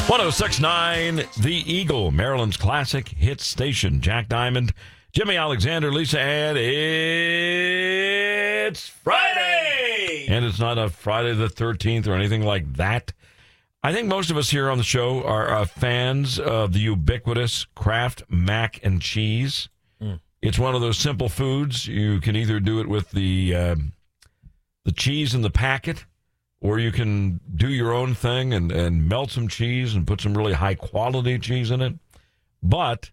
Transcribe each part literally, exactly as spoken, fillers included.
one oh six point nine The Eagle, Maryland's classic hit station. Jack Diamond, Jimmy Alexander, Lisa Ann. It's Friday! And it's not a Friday the thirteenth or anything like that. I think most of us here on the show are uh, fans of the ubiquitous Kraft mac and cheese. Mm. It's one of those simple foods. You can either do it with the uh, the cheese in the packet, or you can do your own thing and, and melt some cheese and put some really high-quality cheese in it. But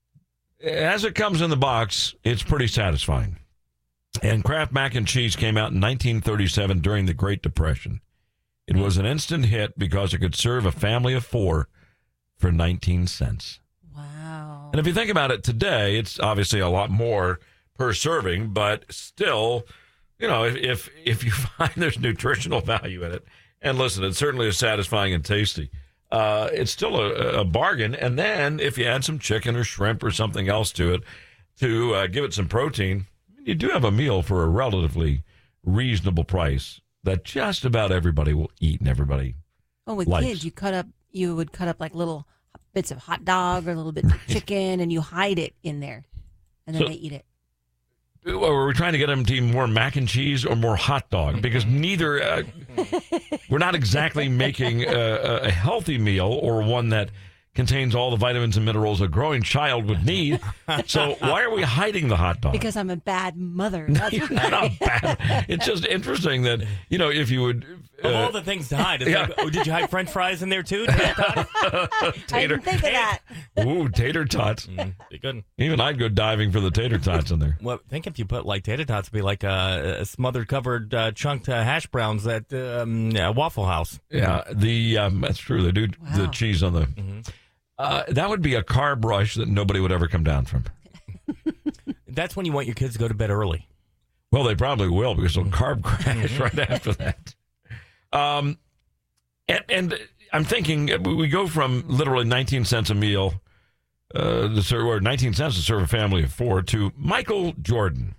as it comes in the box, it's pretty satisfying. And Kraft mac and cheese came out in nineteen thirty-seven during the Great Depression. It was an instant hit because it could serve a family of four for nineteen cents. Wow. And if you think about it today, it's obviously a lot more per serving, but still, you know, if if, if you find there's nutritional value in it, and listen, it certainly is satisfying and tasty, uh, it's still a, a bargain. And then if you add some chicken or shrimp or something else to it to uh, give it some protein, you do have a meal for a relatively reasonable price that just about everybody will eat and everybody Oh, with likes. kids, you cut up, you would cut up like little bits of hot dog or little bits of chicken, and you hide it in there, and then So- they eat it. Are we trying to get them to eat more mac and cheese or more hot dog? Because neither, uh, we're not exactly making a, a healthy meal or one that contains all the vitamins and minerals a growing child would need. So why are we hiding the hot dog? Because I'm a bad mother. That's You're why. not bad. It's just interesting that, you know, if you would... Uh, Of all the things to hide, it's yeah. like, oh, did you hide French fries in there too? I didn't think of that. Ooh, tater tots. Mm, be good. Even I'd go diving for the tater tots in there. Well, think if you put like tater tots, it'd be like a, a smothered, covered, uh, chunked uh, hash browns at um, uh, Waffle House. Yeah, the um, that's true. They do the Wow. cheese on the... Mm-hmm. Uh, that would be a carb rush that nobody would ever come down from. That's when you want your kids to go to bed early. Well, they probably will because they'll carb crash right after that. Um, and, and I'm thinking we go from literally nineteen cents a meal, uh, to serve, or nineteen cents to serve a family of four, to Michael Jordan,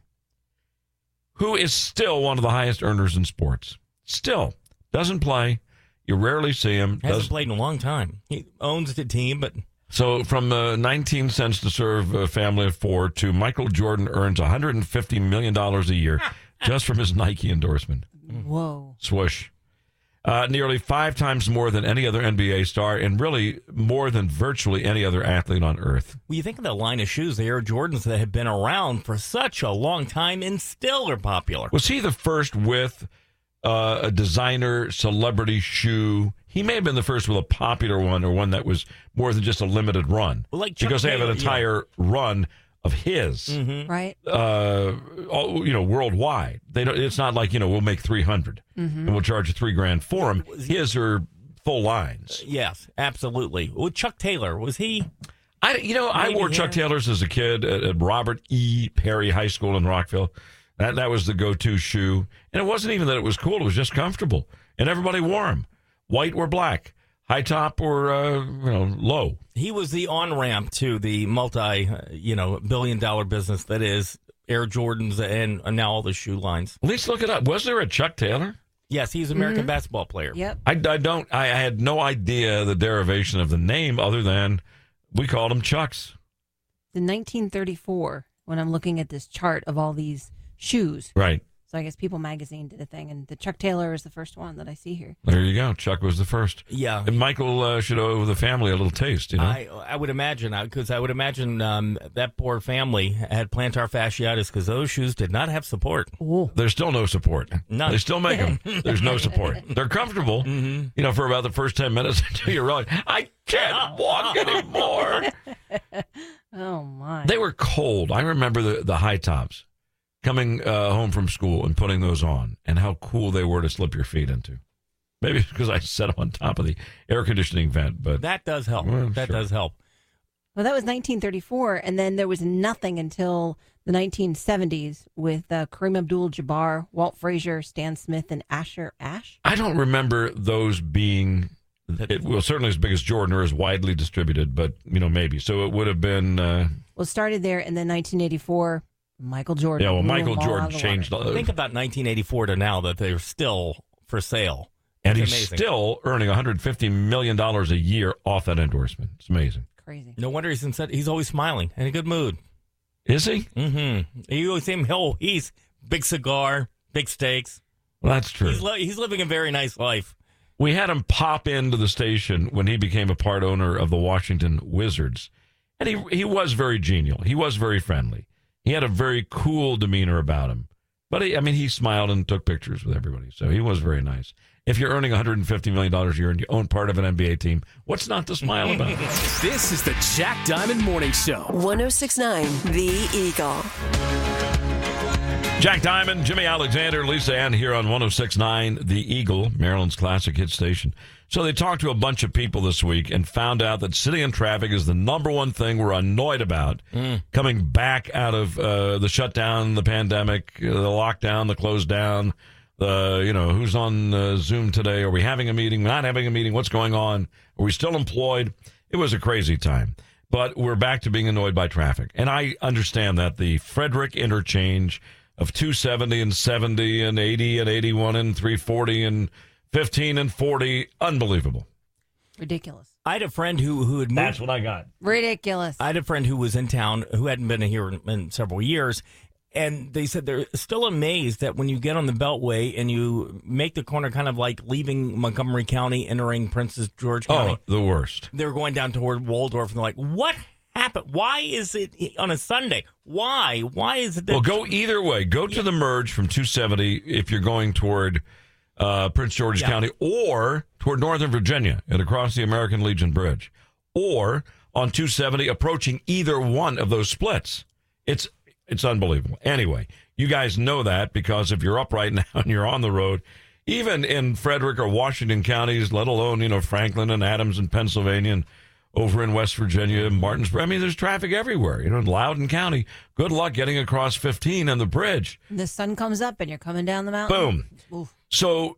who is still one of the highest earners in sports. Still doesn't play. You rarely see him. Hasn't Does, played in a long time. He owns the team, but so from uh, nineteen cents to serve a family of four to Michael Jordan earns one hundred fifty million dollars a year just from his Nike endorsement. Whoa. Swoosh. Uh, nearly five times more than any other N B A star, and really more than virtually any other athlete on earth. well, you think of the line of shoes, the Air Jordans that have been around for such a long time and still are popular. Was he the first with uh, a designer celebrity shoe? He may have been the first with a popular one, or one that was more than just a limited run. Well, like Chuck because they have an Taylor, yeah. entire run of his, Mm-hmm. Right? uh, all, you know, worldwide. They don't. It's not like, you know, we'll make three hundred and we'll charge you three grand for them. His are full lines. Yes, absolutely. Well, Chuck Taylor, was he? I, you know, I Maybe wore Chuck here. Taylors as a kid at, at Robert E. Perry High School in Rockville. That that was the go-to shoe, and it wasn't even that it was cool; it was just comfortable, and everybody wore them, white or black, high top or uh, you know low. He was the on-ramp to the multi, uh, you know, billion-dollar business that is Air Jordans and, and now all the shoe lines. At least look it up. Was there a Chuck Taylor? Yes, he's an American basketball player. Yep. I, I don't. I, I had no idea the derivation of the name, other than we called them Chucks. In nineteen thirty-four, when I'm looking at this chart of all these shoes, Right. so I guess People Magazine did a thing, and the Chuck Taylor is the first one that I see here. There you go. Chuck was the first. Yeah. And Michael uh, should owe the family a little taste, you know. I I would imagine, because I would imagine um, that poor family had plantar fasciitis because those shoes did not have support. Oh. There's still no support. None. They still make them. There's no support. They're comfortable, Mm-hmm. you know, for about the first ten minutes until you realize, I can't walk anymore. Oh, my. They were cold. I remember the, the high tops coming uh, home from school and putting those on, and how cool they were to slip your feet into. Maybe it's because I set them on top of the air conditioning vent, but That does help. Well, that sure. does help. Well, that was nineteen thirty-four, and then there was nothing until the nineteen seventies with uh, Kareem Abdul-Jabbar, Walt Frazier, Stan Smith, and Asher Ash. I don't remember those being, it, well, certainly as big as Jordan or as widely distributed, but, you know, maybe. So it would have been... Uh, Well, it started there, and then nineteen eighty-four, Michael Jordan. Yeah, well, blew Michael them all Jordan out of the changed. water. Uh, Think about nineteen eighty-four to now that they're still for sale. And It's he's amazing. still earning one hundred fifty million dollars a year off that endorsement. It's amazing. Crazy. No wonder he's in such, he's always smiling and in a good mood. Is he? Mm-hmm. You always see him, oh, he's big cigar, big steaks. Well, that's true. He's, li- he's living a very nice life. We had him pop into the station when he became a part owner of the Washington Wizards. And he he was very genial. He was very friendly. He had a very cool demeanor about him. But, he, I mean, he smiled and took pictures with everybody. So he was very nice. If you're earning one hundred fifty million dollars a year and you own part of an N B A team, what's not to smile about? This is the Jack Diamond Morning Show. one oh six point nine The Eagle. Jack Diamond, Jimmy Alexander, Lisa Ann here on one oh six point nine The Eagle, Maryland's classic hit station. So they talked to a bunch of people this week and found out that sitting in traffic is the number one thing we're annoyed about mm. coming back out of uh, the shutdown, the pandemic, uh, the lockdown, the close down, the, you know, who's on uh, Zoom today? Are we having a meeting? Not having a meeting? What's going on? Are we still employed? It was a crazy time. But we're back to being annoyed by traffic. And I understand that the Frederick interchange of two seventy and seventy and eighty and eighty-one and three forty and fifteen and forty, unbelievable. Ridiculous. I had a friend who, who had moved. That's what I got. Ridiculous. I had a friend who was in town who hadn't been here in, in several years. And they said they're still amazed that when you get on the Beltway and you make the corner kind of like leaving Montgomery County, entering Princess George County. Oh, the worst. They're going down toward Waldorf and they're like, what happened? Why is it on a Sunday? Why? Why is it that? Well, go either way. Go to yeah. the merge from two seventy if you're going toward uh, Prince George's yeah. County, or toward Northern Virginia and across the American Legion Bridge, or on two seventy approaching either one of those splits. It's It's unbelievable. Anyway, you guys know that because if you're up right now and you're on the road, even in Frederick or Washington counties, let alone, you know, Franklin and Adams and Pennsylvania and over in West Virginia, Martinsburg. I mean, there's traffic everywhere. You know, in Loudoun County, good luck getting across fifteen and the bridge. The sun comes up and you're coming down the mountain. Boom. Oof. So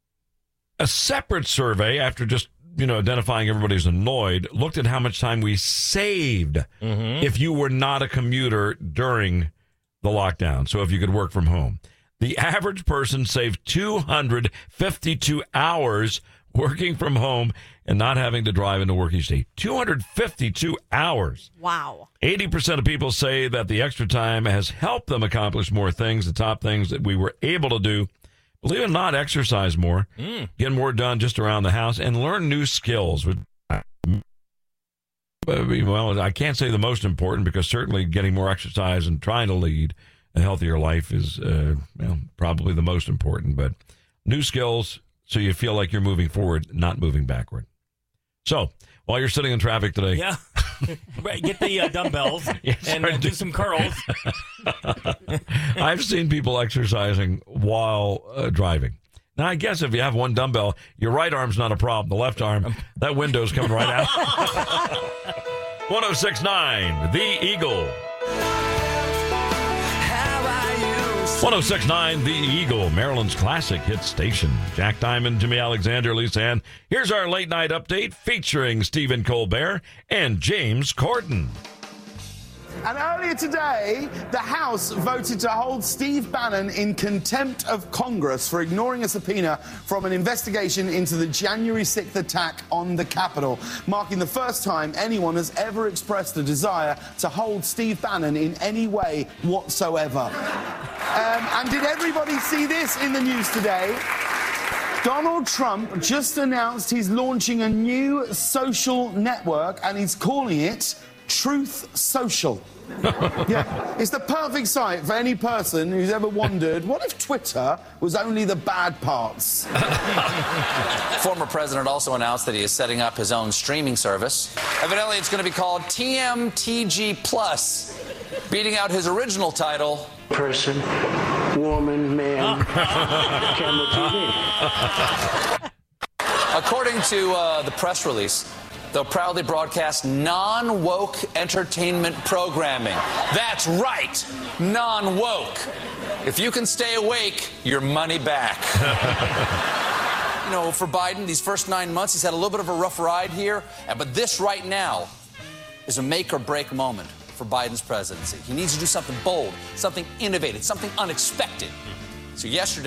a separate survey, after just, you know, identifying everybody's annoyed, looked at how much time we saved mm-hmm. if you were not a commuter during the lockdown. So if you could work from home. The average person saved two hundred fifty-two hours working from home and not having to drive into work each day. two hundred fifty-two hours. Wow. eighty percent of people say that the extra time has helped them accomplish more things. The top things that we were able to do, believe it or not, exercise more, mm. get more done just around the house, and learn new skills. Well, I can't say the most important because certainly getting more exercise and trying to lead a healthier life is uh, well, probably the most important. But new skills so you feel like you're moving forward, not moving backward. So while you're sitting in traffic today. Yeah. Get the uh, dumbbells yes, and uh, do some curls. I've seen people exercising while uh, driving. Now, I guess if you have one dumbbell, your right arm's not a problem. The left arm, that window's coming right out. one oh six point nine The Eagle. one oh six point nine The Eagle, Maryland's classic hit station. Jack Diamond, Jimmy Alexander, Lisa Ann. Here's our late night update featuring Stephen Colbert and James Corden. And earlier today, the House voted to hold Steve Bannon in contempt of Congress for ignoring a subpoena from an investigation into the January sixth attack on the Capitol, marking the first time anyone has ever expressed a desire to hold Steve Bannon in any way whatsoever. Um, and did everybody see this in the news today? Donald Trump just announced he's launching a new social network, and he's calling it Truth Social. Yeah, it's the perfect site for any person who's ever wondered, what if Twitter was only the bad parts? Former president also announced that he is setting up his own streaming service. Evidently, it's going to be called T M T G Plus, beating out his original title, Person, Woman, Man, Camera T V. According to uh, the press release, they'll proudly broadcast non-woke entertainment programming. That's right, non-woke. If you can stay awake, your money back. You know, for Biden, these first nine months, he's had a little bit of a rough ride here. But this right now is a make-or-break moment for Biden's presidency. He needs to do something bold, something innovative, something unexpected. So yesterday,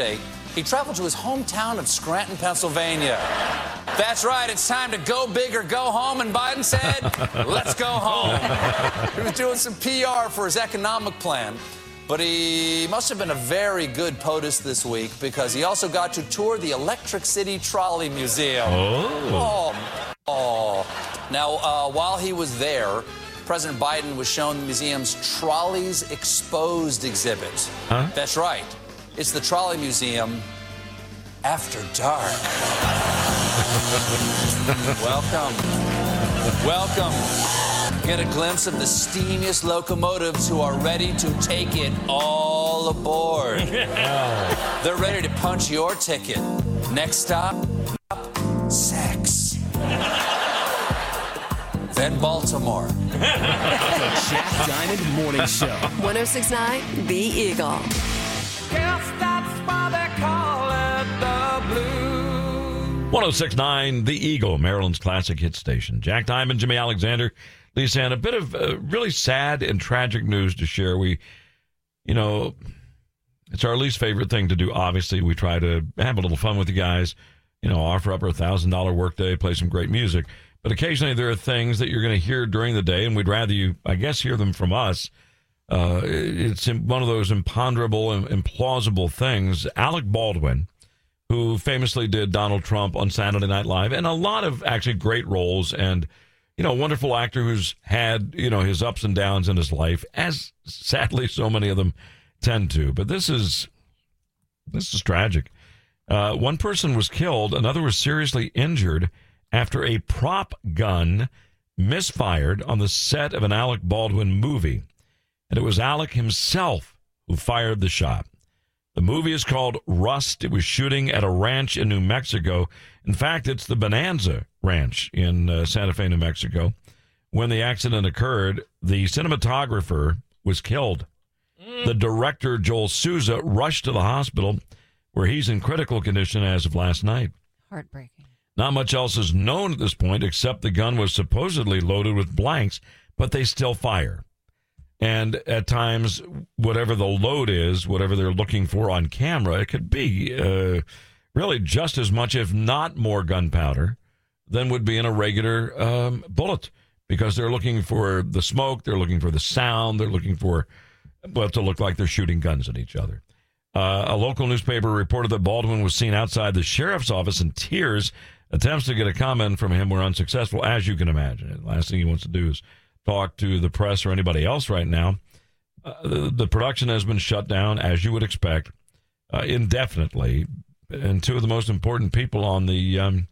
he traveled to his hometown of Scranton, Pennsylvania. That's right, it's time to go big or go home, and Biden said, let's go home. He was doing some P R for his economic plan, but he must have been a very good POTUS this week because he also got to tour the Electric City Trolley Museum. Oh. Oh. oh. Now, uh, while he was there, President Biden was shown the museum's Trolleys Exposed exhibit. Huh? That's right. It's the Trolley Museum after dark. Welcome. Welcome. Get a glimpse of the steamiest locomotives who are ready to take it all aboard. They're ready to punch your ticket. Next stop, sex. Then Baltimore. The Jack Diamond Morning Show. one oh six point nine The Eagle. Guess that's why they call it the blues. one oh six point nine The Eagle, Maryland's classic hit station. Jack Diamond, Jimmy Alexander, Lisa Ann. A bit of uh, really sad and tragic news to share. We, you know, it's our least favorite thing to do, obviously. We try to have a little fun with you guys, you know, offer up our one thousand dollars workday, play some great music. But occasionally there are things that you're going to hear during the day, and we'd rather you, I guess, hear them from us. Uh, it's one of those imponderable and implausible things. Alec Baldwin, who famously did Donald Trump on Saturday Night Live, and a lot of actually great roles, and, you know, wonderful actor who's had, you know, his ups and downs in his life, as sadly so many of them tend to. But this is, this is tragic. Uh, one person was killed, another was seriously injured after a prop gun misfired on the set of an Alec Baldwin movie. And it was Alec himself who fired the shot. The movie is called Rust. It was shooting at a ranch in New Mexico. In fact, it's the Bonanza Ranch in uh, Santa Fe, New Mexico. When the accident occurred, the cinematographer was killed. Mm. The director, Joel Souza, rushed to the hospital where he's in critical condition as of last night. Heartbreaking. Not much else is known at this point, except the gun was supposedly loaded with blanks, but they still fire. And at times, whatever the load is, whatever they're looking for on camera, it could be uh, really just as much, if not more, gunpowder than would be in a regular um, bullet, because they're looking for the smoke, they're looking for the sound, they're looking for, well, to look like they're shooting guns at each other. Uh, a local newspaper reported that Baldwin was seen outside the sheriff's office in tears. Attempts to get a comment from him were unsuccessful, as you can imagine. The last thing he wants to do is talk to the press or anybody else right now. Uh, the, the production has been shut down, as you would expect, uh, indefinitely. And two of the most important people on the um,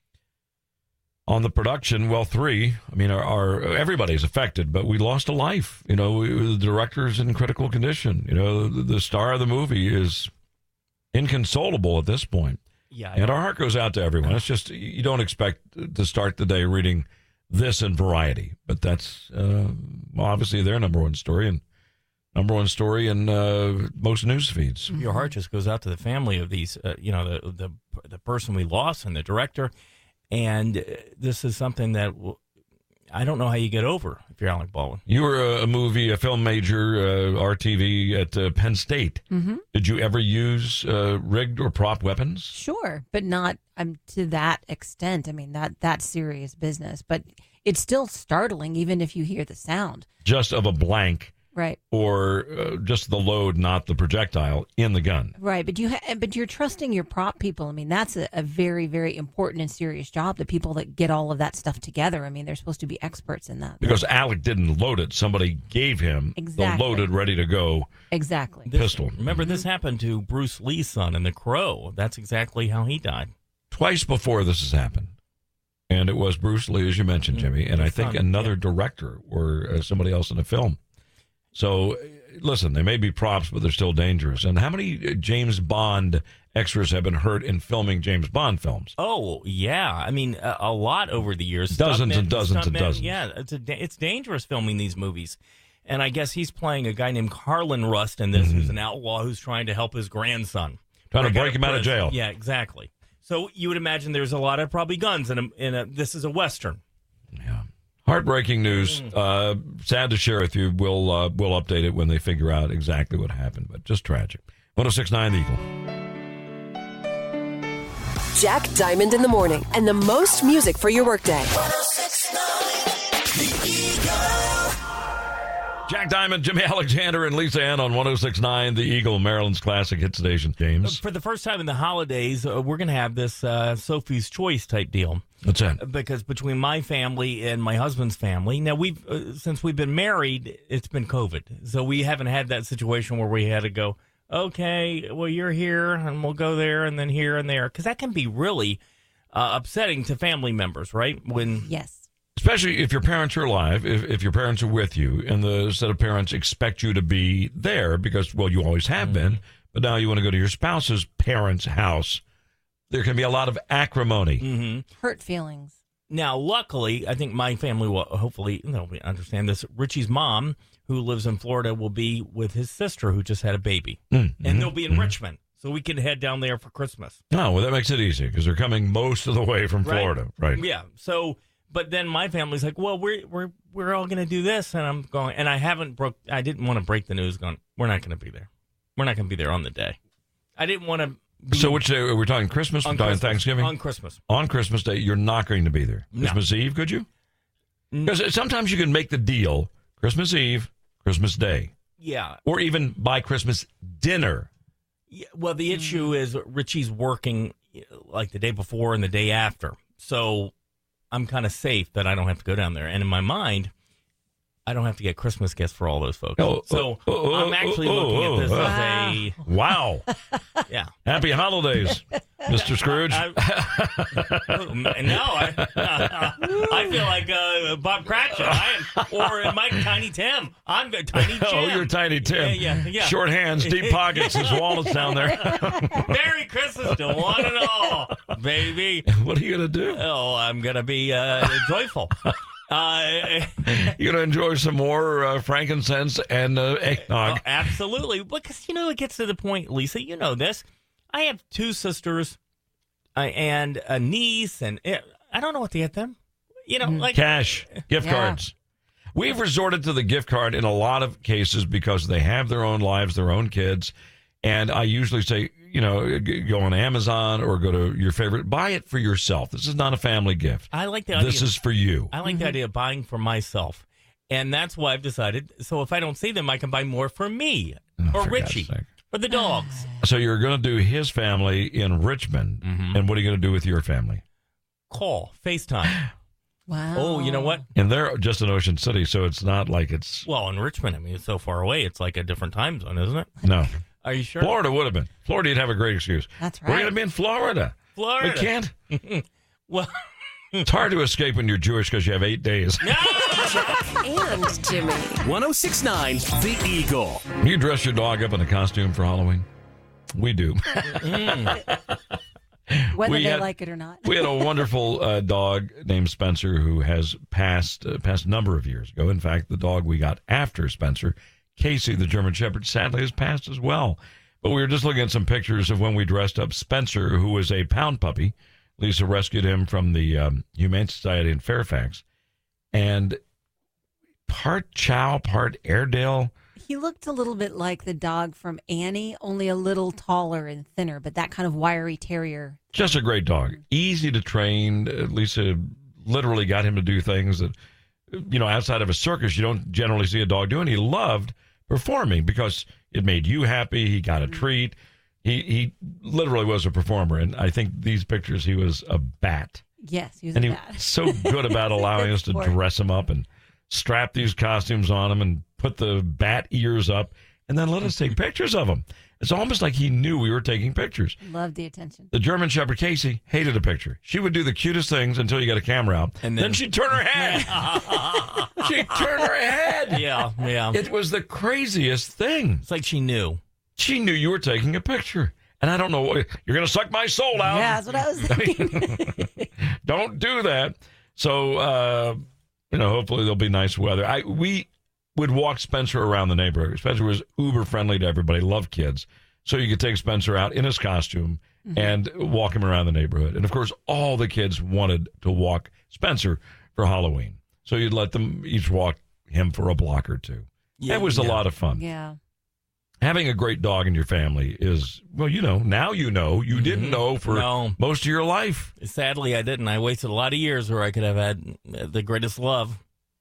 on the production, well, three, I mean, are, are everybody's affected, but we lost a life. You know, we, the director's in critical condition. You know, the, the star of the movie is inconsolable at this point. Yeah, and our heart goes out to everyone. It's just, you don't expect to start the day reading this in Variety, but that's uh, well, obviously their number one story and number one story in uh, most news feeds. Your heart just goes out to the family of these, uh, you know, the, the the person we lost and the director. And this is something that w- I don't know how you get over if you're Alec Baldwin. You were a, a movie, a film major, uh, R T V at uh, Penn State. Mm-hmm. Did you ever use uh, rigged or prop weapons? Sure, but not um, to that extent. I mean, that that's serious business. But it's still startling, even if you hear the sound. Just of a blank. Right. Or uh, just the load, not the projectile, in the gun. Right, but you ha- but you're trusting your prop people. I mean, that's a, a very, very important and serious job. The people that get all of that stuff together. I mean, they're supposed to be experts in that. Because Alec didn't load it. Somebody gave him exactly. the loaded, ready to go exactly pistol. This, remember, this happened to Bruce Lee's son in The Crow. That's exactly how he died. Twice before this has happened. And it was Bruce Lee, as you mentioned, Jimmy, and I think another director or uh, somebody else in the film. So, listen, they may be props, but they're still dangerous. And how many James Bond extras have been hurt in filming James Bond films? Oh, yeah. I mean, a, a lot over the years. Dozens Stuntmen, and dozens and stuntmen, dozens. Yeah, it's, a, it's dangerous filming these movies. And I guess he's playing a guy named Harlan Rust in this, mm-hmm. who's an outlaw who's trying to help his grandson. Trying to break him out of jail. Yeah, exactly. So you would imagine there's a lot of probably guns in a, in a this is a Western. Yeah. Heartbreaking news. Uh, sad to share with you. We'll uh, we'll update it when they figure out exactly what happened, but just tragic. one oh six point nine The Eagle. Jack Diamond in the morning and the most music for your workday. Jack Diamond, Jimmy Alexander, and Lisa Ann on one oh six point nine The Eagle, Maryland's classic hit station. James? For the first time in the holidays, uh, we're going to have this uh, Sophie's Choice type deal. What's that? Because between my family and my husband's family, now we've uh, since we've been married, it's been COVID, so we haven't had that situation where we had to go, okay, well, you're here, and we'll go there, and then here and there, because that can be really uh, upsetting to family members, right? When Yes. Especially if your parents are alive, if, if your parents are with you, and the set of parents expect you to be there because, well, you always have mm-hmm. been, but now you want to go to your spouse's parents' house. There can be a lot of acrimony. Mm-hmm. Hurt feelings. Now, luckily, I think my family will hopefully you know, understand this. Richie's mom, who lives in Florida, will be with his sister, who just had a baby. Mm-hmm. And they'll be in mm-hmm. Richmond, so we can head down there for Christmas. Oh, well, that makes it easy because they're coming most of the way from right. Florida. Right. Yeah. So, but then my family's like, well, we're we're we're all going to do this. And I'm going, and I haven't broke, I didn't want to break the news going, we're not going to be there. We're not going to be there on the day. I didn't want to. So which day? We're talking Christmas? We're talking Thanksgiving? On Christmas. On Christmas Day, you're not going to be there. No. Christmas Eve, could you? Because sometimes you can make the deal Christmas Eve, Christmas Day. Yeah. Or even by Christmas dinner. Yeah, well, the issue is Richie's working like the day before and the day after. So I'm kind of safe that I don't have to go down there. And in my mind, I don't have to get Christmas gifts for all those folks. Oh, so oh, oh, I'm actually oh, looking oh, at this oh, as a... Wow. Yeah. Happy holidays, Mister Scrooge. I, I, no, I, I feel like uh, Bob Cratchit. I am, or Mike Tiny Tim. I'm Tiny Jim. Oh, you're Tiny Tim. Yeah, yeah, yeah. Short hands, deep pockets, his wallet's down there. Merry Christmas to one and all, baby. What are you going to do? Oh, I'm going to be uh, joyful. Uh, You're going to enjoy some more uh, frankincense and uh, eggnog. Oh, absolutely. Because, you know, it gets to the point, Lisa, you know this. I have two sisters uh, and a niece, and uh, I don't know what to get them. You know, like cash, gift Yeah. cards. We've resorted to the gift card in a lot of cases because they have their own lives, their own kids. And I usually say, you know, go on Amazon or go to your favorite. Buy it for yourself. This is not a family gift. I like the idea. This is for you. I like mm-hmm. the idea of buying for myself. And that's why I've decided, so if I don't see them, I can buy more for me Oh, or for Richie God's sake. or the dogs. So you're going to do his family in Richmond. Mm-hmm. And what are you going to do with your family? Call, FaceTime. Wow. Oh, you know what? And they're just in Ocean City, so it's not like it's... Well, in Richmond, I mean, it's so far away. It's like a different time zone, isn't it? No. Are you sure? Florida would have been. Florida, you'd have a great excuse. That's We're right. going to be in Florida. Florida. We can't. Well, It's hard to escape when you're Jewish because you have eight days. Jack and Jimmy. one oh six point nine The Eagle. You dress your dog up in a costume for Halloween? We do. Whether We they had- like it or not. We had a wonderful uh, dog named Spencer who has passed uh, passed a number of years ago. In fact, the dog we got after Spencer, Casey, the German Shepherd, sadly has passed as well. But we were just looking at some pictures of when we dressed up Spencer, who was a pound puppy. Lisa rescued him from the um, Humane Society in Fairfax. And part Chow, part Airedale. He looked a little bit like the dog from Annie, only a little taller and thinner, but that kind of wiry terrier. Just a great dog. Easy to train. Uh, Lisa literally got him to do things that, you know, outside of a circus, you don't generally see a dog doing. He loved performing because it made you happy. He got a treat. He he literally was a performer. And I think these pictures, he was a bat. Yes, he was And a he bat. was so good about allowing us to Sport. dress him up and strap these costumes on him and put the bat ears up and then let us take pictures of him. It's almost like he knew we were taking pictures. Loved the attention. The German Shepherd, Casey, hated a picture. She would do the cutest things until you got a camera out. And then, then- she'd turn her head. She'd turn her head. yeah, yeah. It was the craziest thing. It's like she knew. She knew you were taking a picture. And I don't know what, you're going to suck my soul out. Yeah, that's what I was thinking. Don't do that. So, uh, you know, hopefully there'll be nice weather. I We would walk Spencer around the neighborhood. Spencer was uber friendly to everybody, loved kids. So you could take Spencer out in his costume mm-hmm. and walk him around the neighborhood. And, of course, all the kids wanted to walk Spencer for Halloween. So you'd let them each walk him for a block or two. Yeah, it was yeah. a lot of fun. Yeah. having a great dog in your family is, well, you know, now you know. You mm-hmm. didn't know for no. most of your life. Sadly, I didn't. I wasted a lot of years where I could have had the greatest love.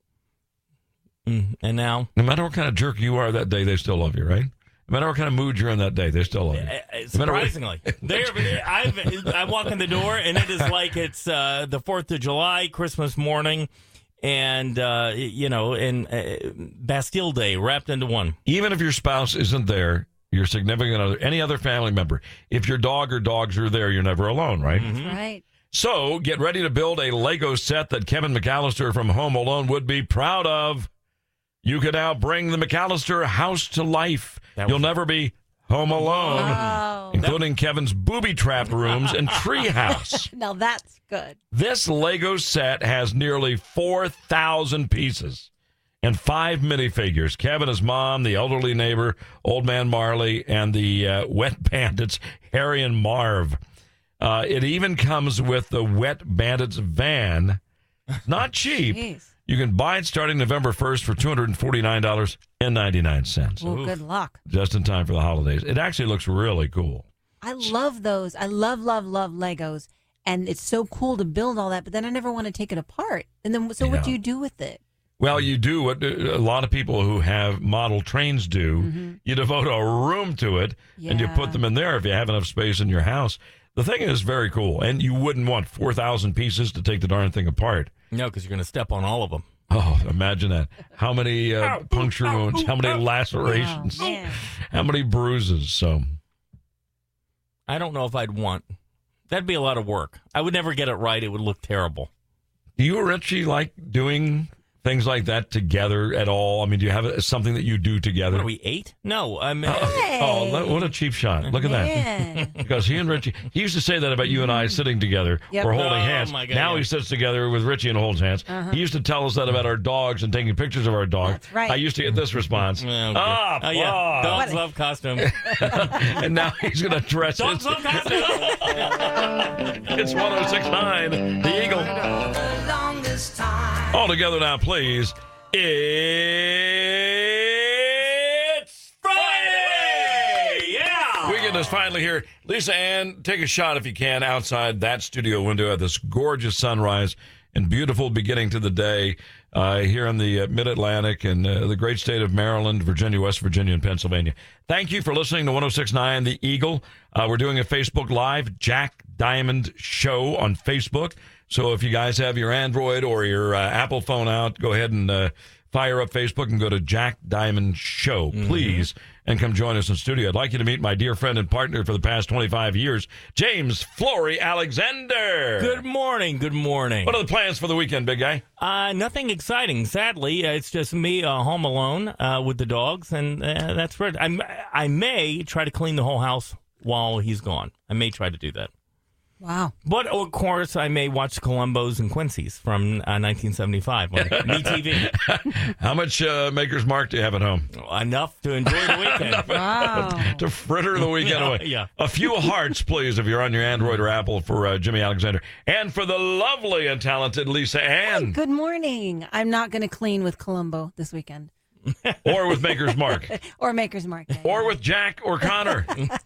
Mm. And now? No matter what kind of jerk you are that day, they still love you, right? No matter what kind of mood you're in that day, they still love you. Uh, surprisingly. They're, I've, I walk in the door, and it is like it's uh, the fourth of July, Christmas morning, and, uh, you know, and uh, Bastille Day wrapped into one. Even if your spouse isn't there, your significant other, any other family member, if your dog or dogs are there, you're never alone, right? That's right. So get ready to build a Lego set that Kevin McAllister from Home Alone would be proud of. You can now bring the McAllister house to life. Was- You'll never be home alone, wow. including Kevin's booby-trapped rooms and treehouse. Now that's good. This Lego set has nearly four thousand pieces and five minifigures. Kevin, his mom, the elderly neighbor, Old Man Marley, and the uh, Wet Bandits, Harry and Marv. Uh, it even comes with the Wet Bandits van. Not cheap. Jeez. You can buy it starting November first for two hundred forty-nine dollars and ninety-nine cents. Well, good luck. Just in time for the holidays. It actually looks really cool. I love those. I love, love, love Legos. And it's so cool to build all that, but then I never want to take it apart. And then, so yeah. what do you do with it? Well, you do what a lot of people who have model trains do. Mm-hmm. You devote a room to it, yeah. and you put them in there if you have enough space in your house. The thing is very cool, and you wouldn't want four thousand pieces to take the darn thing apart. No, because you're going to step on all of them. Oh, imagine that. How many uh, puncture wounds, how many lacerations, oh, how many bruises. So, I don't know if I'd want. That'd be a lot of work. I would never get it right. It would look terrible. Do you, Richie, like doing things like that together at all? I mean, do you have something that you do together? What, are we eight? No. I mean, hey. Oh, what a cheap shot. Look at yeah. that. Because he and Richie, he used to say that about you and I sitting together yep. or holding oh, hands. My God, now yeah. he sits together with Richie and holds hands. Uh-huh. He used to tell us that about our dogs and taking pictures of our dogs. That's right. I used to get this response. Oh, okay. Ah, oh, yeah. ah. Dogs love costume. And now he's going to dress Dogs his... love costume. It's one oh six point nine, The Eagle. All together now, please. It's Friday! Yeah! Weekend is finally here. Lisa Ann, take a shot if you can outside that studio window at this gorgeous sunrise and beautiful beginning to the day uh, here in the uh, Mid-Atlantic and uh, the great state of Maryland, Virginia, West Virginia, and Pennsylvania. Thank you for listening to one oh six point nine The Eagle. Uh, we're doing a Facebook Live, Jack Diamond Show on Facebook. So if you guys have your Android or your uh, Apple phone out, go ahead and uh, fire up Facebook and go to Jack Diamond Show, please, mm-hmm. and come join us in studio. I'd like you to meet my dear friend and partner for the past twenty-five years, James Flory Alexander. Good morning. Good morning. What are the plans for the weekend, big guy? Uh, nothing exciting. Sadly, uh, it's just me uh, home alone uh, with the dogs, and uh, that's right. I'm, I may try to clean the whole house while he's gone. I may try to do that. Wow. But, of course, I may watch Columbos and Quincy's from uh, nineteen seventy-five on MeTV. How much uh, Maker's Mark do you have at home? Enough to enjoy the weekend. Wow. To fritter the weekend yeah, away. Yeah. A few hearts, please, if you're on your Android or Apple for uh, Jimmy Alexander. And for the lovely and talented Lisa Ann. Good morning. I'm not going to clean with Columbo this weekend. Or with Maker's Mark. Or Maker's Mark. Yeah. Or with Jack or Connor.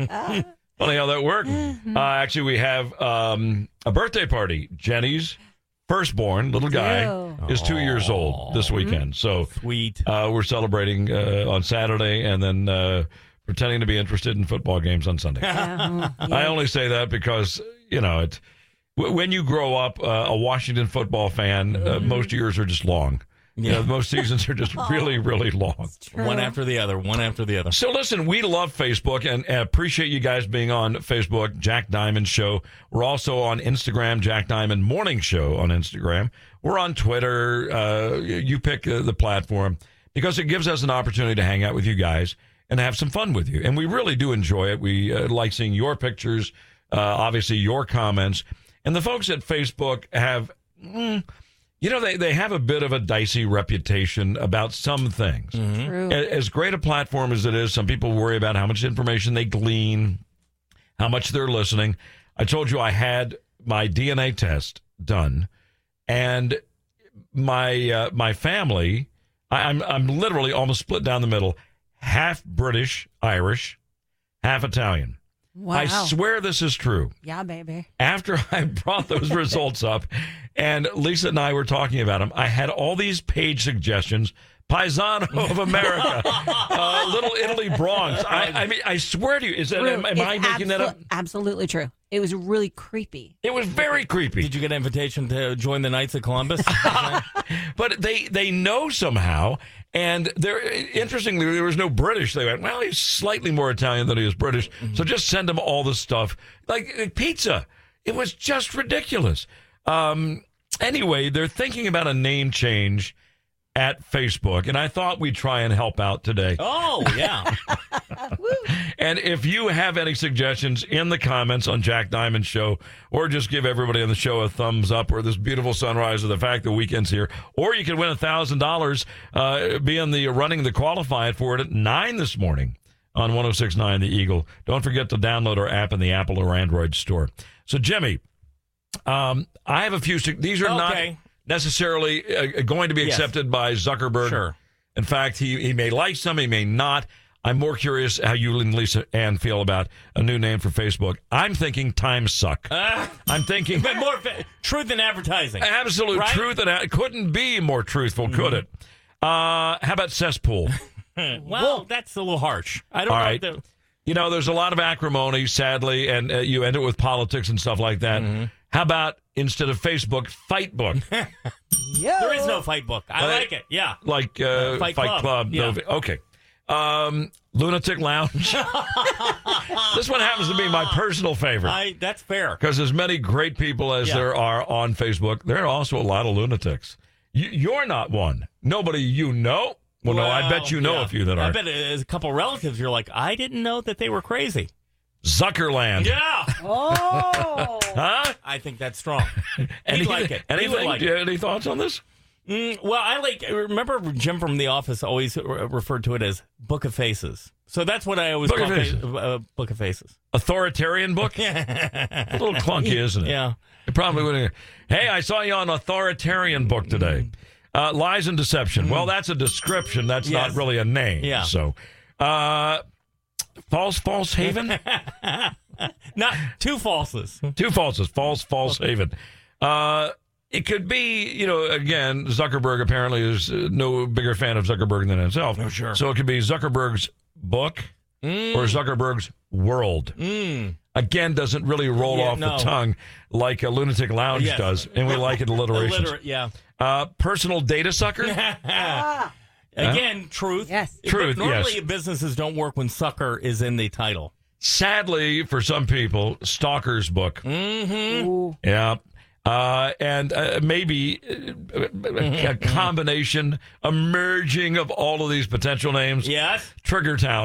Funny how that worked. Uh, actually, we have um, a birthday party. Jenny's firstborn, little guy, Ew. is two years old this weekend. So Sweet. Uh, we're celebrating uh, on Saturday and then uh, pretending to be interested in football games on Sunday. Yeah. I only say that because, you know, it, w- when you grow up uh, a Washington football fan, uh, most years are just long. Yeah, you know, most seasons are just really, really long. One after the other, one after the other. So listen, we love Facebook and, and appreciate you guys being on Facebook, Jack Diamond Show. We're also on Instagram, Jack Diamond Morning Show on Instagram. We're on Twitter. Uh, you pick uh, the platform because it gives us an opportunity to hang out with you guys and have some fun with you. And we really do enjoy it. We uh, like seeing your pictures, uh, obviously your comments. And the folks at Facebook have... Mm, You know, they, they have a bit of a dicey reputation about some things. Mm-hmm. True. As great a platform as it is, some people worry about how much information they glean, how much they're listening. I told you I had my D N A test done, and my uh, my family, I, I'm I'm literally almost split down the middle, half British, Irish, half Italian. Wow. I swear this is true. Yeah, baby. After I brought those results up and Lisa and I were talking about them, I had all these page suggestions. Paisano of America, uh, Little Italy Bronx. I, I mean, I swear to you, is that True. am, am I It's making that up? absolu- Absolutely true. It was really creepy. It was very creepy. Did you get an invitation to join the Knights of Columbus? But they they know somehow, and they're interestingly there was no British. They went, well, he's slightly more Italian than he is British, Mm-hmm. so just send him all the stuff like, like pizza. It was just ridiculous. Um, anyway, they're thinking about a name change at Facebook, and I thought we'd try and help out today. Oh, yeah. And if you have any suggestions in the comments on Jack Diamond Show, or just give everybody on the show a thumbs up, or this beautiful sunrise, or the fact the weekend's here, or you can win one thousand dollars uh, being the running the qualified for it at nine this morning on one oh six point nine The Eagle. Don't forget to download our app in the Apple or Android store. So, Jimmy, um, I have a few. These are Okay. not necessarily uh, going to be Yes. accepted by Zuckerberg. Sure. In fact, he, he may like some, he may not. I'm more curious how you and Lisa Ann feel about a new name for Facebook. I'm thinking Time Suck. Uh, I'm thinking but more fa- truth than advertising. absolute Right? truth, and it couldn't be more truthful, could it? Uh, how about cesspool? Well, that's a little harsh. I don't All know. right. if the- You know, there's a lot of acrimony, sadly, and uh, you end it with politics and stuff like that. Mm-hmm. How about, instead of Facebook, Fight Book? There is no fight book. I Uh, like it. Yeah. Like uh, Fight Fight, Club. Club. Yeah. No, okay. Um, Lunatic Lounge. This one happens to be my personal favorite. I, that's fair. Because as many great people as Yeah. there are on Facebook, there are also a lot of lunatics. You, you're not one. Nobody you know. Well, no, I bet you know yeah. a few that I are. bet as a couple relatives, you're like, I didn't know that they were crazy. Zuckerland. Yeah. Oh. Huh? I think that's strong. Any, He'd like it. He would Anything? like Do you it. have any thoughts on this? Mm, well, I like, remember Jim from The Office always re- referred to it as Book of Faces. So that's what I always Book of call Faces. fa- uh, Book of Faces. Authoritarian book? A little clunky, isn't it? Yeah. It probably wouldn't. Hey, I saw you on Authoritarian book today. Uh, lies and deception. Well, that's a description. That's Yes. not really a name. Yeah. So, uh, false, false haven. Not two falses. Two falses. False, false haven. Uh, it could be, you know, again, Zuckerberg apparently is uh, no bigger fan of Zuckerberg than himself. Oh, sure. So it could be Zuckerberg's book Mm. or Zuckerberg's world. Mm. Again, doesn't really roll Yeah, off no. the tongue like a Lunatic Lounge Yes. does, and we like it alliterations. Illiterate, yeah. Uh, personal data sucker? Again, truth. Yes. Truth, But normally, yes. businesses don't work when sucker is in the title. Sadly, for some people, Stalker's book. Mm-hmm. Ooh. Yeah. Uh, and uh, maybe uh, a, a combination, a merging of all of these potential names. Yes. Trigger Town.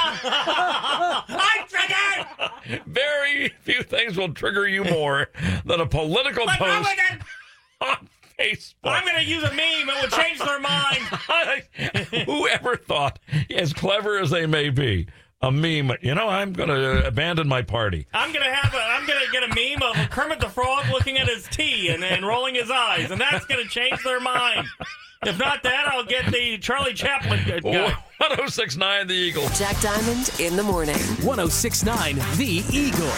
I'm triggered! Very few things will trigger you more than a political What's wrong post with it? on Facebook. I'm going to use a meme. It will change their mind. Whoever thought, as clever as they may be, a meme, you know, I'm going to abandon my party. I'm gonna have a. I'm gonna get a meme of Kermit the Frog looking at his tea and, and rolling his eyes, and that's gonna change their mind. If not that, I'll get the Charlie Chaplin guy. one oh six point nine The Eagle. Jack Diamond in the morning. one oh six point nine The Eagle.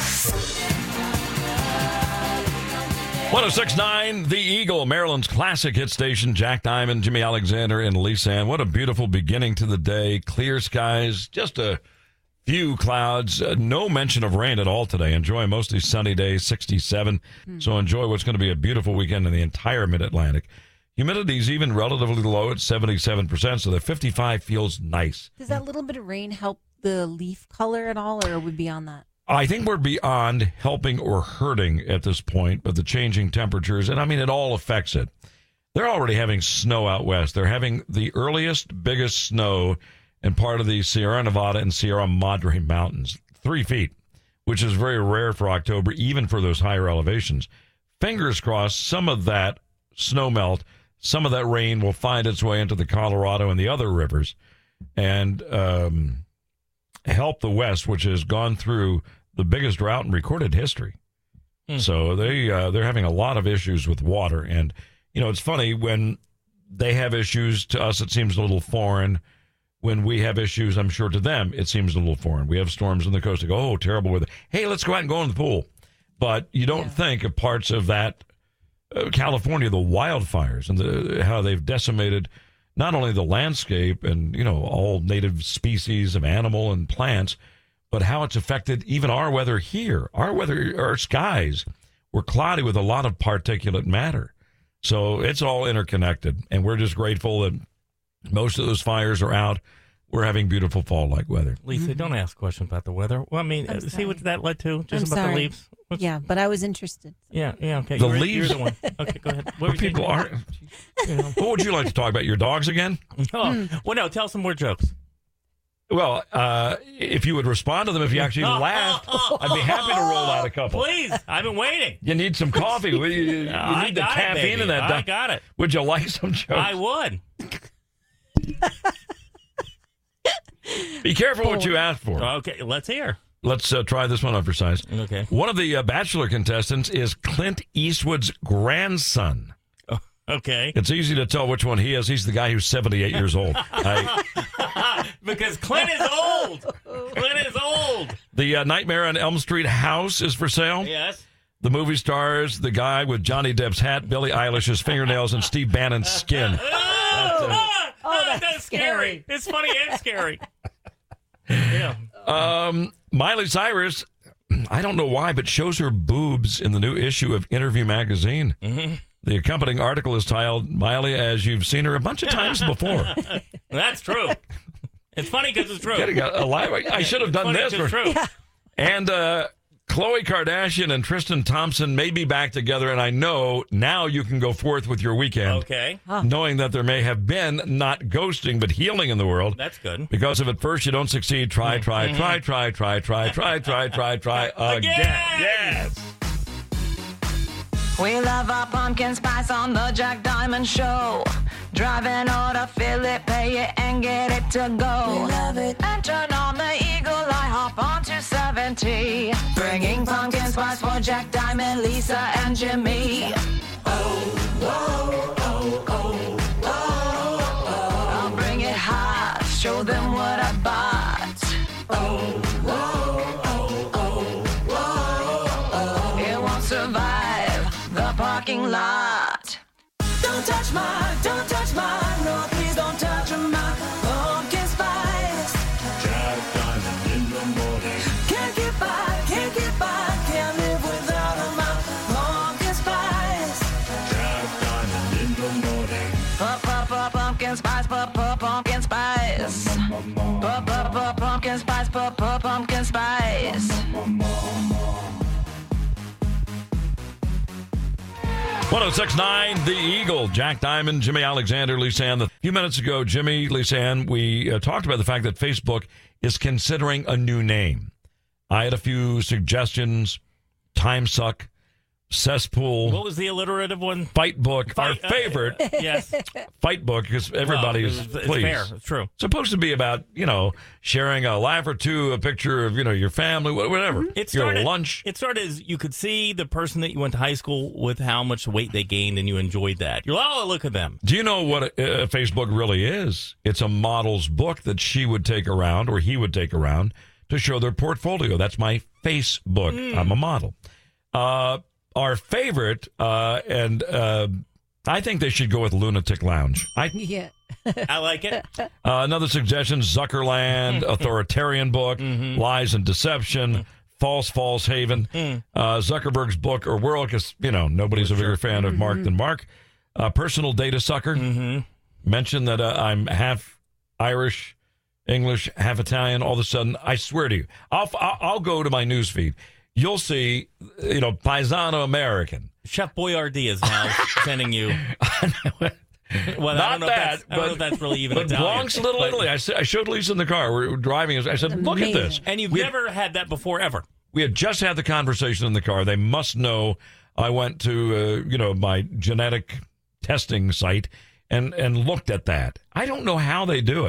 one oh six point nine The Eagle, Maryland's classic hit station. Jack Diamond, Jimmy Alexander, and Lisa Ann. What a beautiful beginning to the day. Clear skies, just a few clouds. Uh, no mention of rain at all today. Enjoy a mostly sunny day, sixty-seven. So enjoy what's going to be a beautiful weekend in the entire Mid-Atlantic. Humidity is even relatively low at seventy-seven percent, so the fifty-five feels nice. Does that little bit of rain help the leaf color at all, or are we beyond that? I think we're beyond helping or hurting at this point, but the changing temperatures, and I mean, it all affects it. They're already having snow out west. They're having the earliest, biggest snow in part of the Sierra Nevada and Sierra Madre Mountains, three feet, which is very rare for October, even for those higher elevations. Fingers crossed, some of that snow melt, some of that rain will find its way into the Colorado and the other rivers and um, help the West, which has gone through the biggest drought in recorded history. Mm. So they, uh, they're having a lot of issues with water. And, you know, it's funny when they have issues to us, it seems a little foreign. when we have issues, I'm sure to them it seems a little foreign. We have storms on the coast. They go, oh, terrible weather. Hey, let's go out and go in the pool. But you don't yeah. think of parts of that, uh, California, the wildfires and the, how they've decimated not only the landscape and, you know, all native species of animal and plants, but how it's affected even our weather here. Our weather, our skies were cloudy with a lot of particulate matter. So it's all interconnected, and we're just grateful that most of those fires are out. We're having beautiful fall-like weather. Lisa, mm-hmm. don't ask questions about the weather. Well, I mean, uh, see what that led to? Just I'm about sorry. the leaves? What's... Yeah, but I was interested. Yeah, yeah, okay. The you're, leaves? You're the one. Okay, go ahead. What people are. You know. What would you like to talk about? Your dogs again? Oh, well, no, tell some more jokes. Well, uh, if you would respond to them, if you actually laughed, I'd be happy to roll out a couple. Please, I've been waiting. You need some coffee. You, you, you I need the got caffeine it, baby. in that. I got it. Would you like some jokes? I would. Be careful what you ask for. Okay, let's hear. Let's uh, try this one on for size. Okay. One of the uh, Bachelor contestants is Clint Eastwood's grandson. Oh, okay. It's easy to tell which one he is. He's the guy who's seventy-eight years old. I, because Clint is old. Clint is old. The uh, Nightmare on Elm Street house is for sale. Yes. The movie stars the guy with Johnny Depp's hat, Billie Eilish's fingernails, and Steve Bannon's skin. That's, uh, oh, that's, that's scary. scary. It's funny and scary. Yeah. Um, Miley Cyrus, I don't know why, but shows her boobs in the new issue of Interview magazine. Mm-hmm. The accompanying article is titled Miley as you've seen her a bunch of times before. That's true. It's funny because it's true. Getting a, a live, I should have done this. It's true. And uh, Khloe Kardashian and Tristan Thompson may be back together, and I know now you can go forth with your weekend. Okay. Huh. Knowing that there may have been not ghosting, but healing in the world. That's good. Because if at first you don't succeed, try, try, Mm-hmm. try, try, try, try, try, try, try, try again. Again. Yes. We love our pumpkin spice on the Jack Diamond Show. Drive an order, fill it, pay it, and get it to go. We love it. And turn on the Eagle Eye, hop on to seventy. Bringing pumpkin spice for Jack Diamond, Lisa, and Jimmy. Oh, oh, oh, oh, oh, oh. I'll bring it hot, show them what I bought. Oh, oh, oh, oh, oh, oh. It won't survive the parking lot. Don't touch my, don't touch my, no, please don't touch my pumpkin spice. Jack Diamond in the morning. Can't get by, can't get by, can't live without my pumpkin spice. Jack Diamond in the morning. Pup, pup, pup, pumpkin spice, pup, pup, pumpkin spice. Pup, pup, pup, pumpkin spice, pup, pup, pumpkin spice. one oh six point nine The Eagle, Jack Diamond, Jimmy Alexander, Lisanne. A few minutes ago, Jimmy, Lisanne, we uh, talked about the fact that Facebook is considering a new name. I had a few suggestions. Time Suck, Cesspool. What was the alliterative one? Fight Book, Fight, our favorite. Uh, yes. Fight Book, because everybody's, well, it's, it's please. fair. It's true. Supposed to be about, you know, sharing a laugh or two, a picture of, you know, your family, whatever. It your started, lunch. It started as you could see the person that you went to high school with, how much weight they gained, and you enjoyed that. You're like, oh, look at them. Do you know what a, a Facebook really is? It's a model's book that she would take around, or he would take around, to show their portfolio. That's my Facebook. Mm. I'm a model. Uh, our favorite, uh, and uh, I think they should go with Lunatic Lounge. I Yeah. I like it. Uh, another suggestion, Zuckerland, Authoritarian Book, mm-hmm. Lies and Deception, mm-hmm. False False Haven, mm. uh, Zuckerberg's Book or World, because, you know, nobody's For a bigger sure. fan of mm-hmm. Mark than Mark. Uh, Personal Data Sucker. Mm-hmm. Mention that uh, I'm half Irish, English, half Italian. All of a sudden, I swear to you, I'll, I'll, I'll go to my news feed. You'll see, you know, Paisano American. Chef Boyardee is now sending you. Well, Not I don't know that, if that's, I don't know if that's really even but Italian. Bronx, Little but, Italy. I, I showed Lisa in the car. We were driving. I said, Amazing. look at this. And you've we never had, had that before, ever. We had just had the conversation in the car. They must know I went to, uh, you know, my genetic testing site and, and looked at that. I don't know how they do it.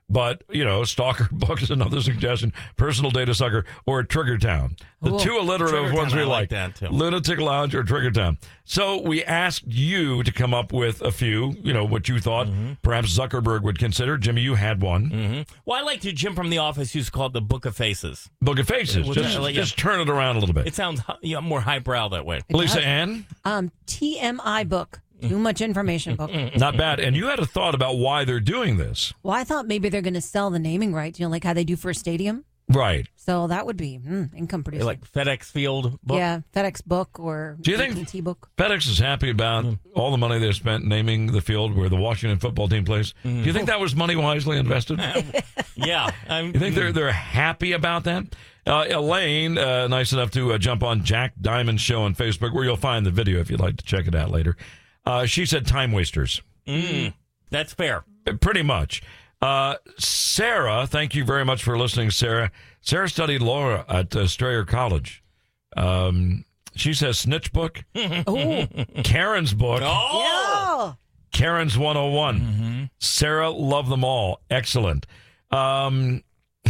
But, you know, Stalker Book is another suggestion, Personal Data Sucker, or Trigger Town. The Ooh, two alliterative Trigger ones Town, we I like like. that, too. Lunatic Lounge or Trigger Town. So we asked you to come up with a few, you know, what you thought Mm-hmm. perhaps Zuckerberg would consider. Jimmy, you had one. Mm-hmm. Well, I like to Jim from The Office used to call it the Book of Faces. Book of Faces. With Just, that, like, just yeah. turn it around a little bit. It sounds you know, more highbrow that way. Lisa Ann? Um, T M I book. Too much information book. Not bad. And you had a thought about why they're doing this. Well, I thought maybe they're going to sell the naming rights, you know, like how they do for a stadium. Right. So that would be mm, income producing. Like FedEx Field book. Yeah, FedEx book or Do you think A T and T book. FedEx is happy about all the money they spent naming the field where the Washington football team plays? Do you think that was money wisely invested? Yeah. I'm, You think they're they're happy about that? Uh, Elaine, uh, nice enough to uh, jump on Jack Diamond's show on Facebook, where you'll find the video if you'd like to check it out later. Uh, she said time wasters. Mm, that's fair. Pretty much. Uh, Sarah, thank you very much for listening, Sarah. Sarah studied law at uh, Strayer College. Um, she says snitch book. Oh, Karen's book. Oh! yeah. Karen's one oh one. Mm-hmm. Sarah, love them all. Excellent. Um,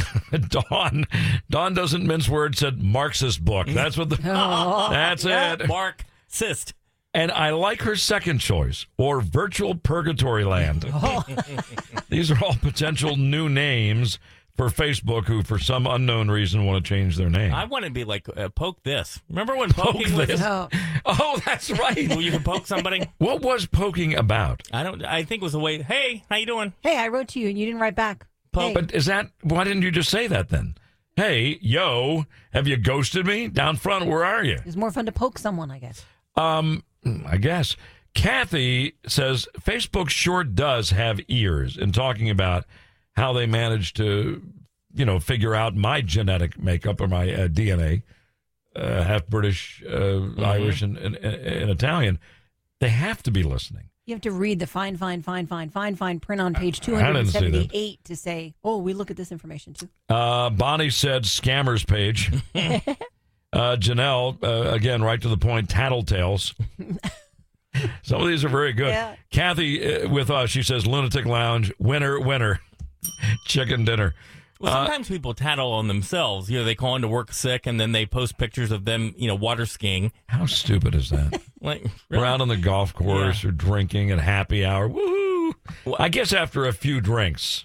Dawn, Dawn doesn't mince words, said Marxist book. That's what the, Oh. that's it. Mark Sist. And I like her second choice, or Virtual Purgatory Land. These are all potential new names for Facebook who, for some unknown reason, want to change their name. I want to be like, uh, poke this. Remember when Poke poking was... this? Oh. Oh, that's right. Well, you can poke somebody? What was poking about? I don't. I think it was a way, hey, how you doing? Hey, I wrote to you and you didn't write back. Poke. Hey. But is that, why didn't you just say that then? Hey, yo, have you ghosted me? Down front, where are you? It's more fun to poke someone, I guess. Um, I guess. Kathy says Facebook sure does have ears in talking about how they managed to, you know, figure out my genetic makeup or my uh, D N A, uh, half British, uh, mm-hmm. Irish, and, and, and Italian. They have to be listening. You have to read the fine, fine, fine, fine, fine, fine print on page two I didn't see that. seventy-eight to say, oh, we look at this information too. Uh, Bonnie said scammers page. uh, Janelle, uh, again, right to the point, tattletales. Some of these are very good. Yeah. Kathy, uh, with us, she says lunatic lounge, winner, winner, chicken dinner. Well, Uh, sometimes people tattle on themselves. You know, they call into work sick, and then they post pictures of them, you know, water skiing. How stupid is that? Like, We're out on the golf course or drinking at happy hour. Woo! I guess after a few drinks.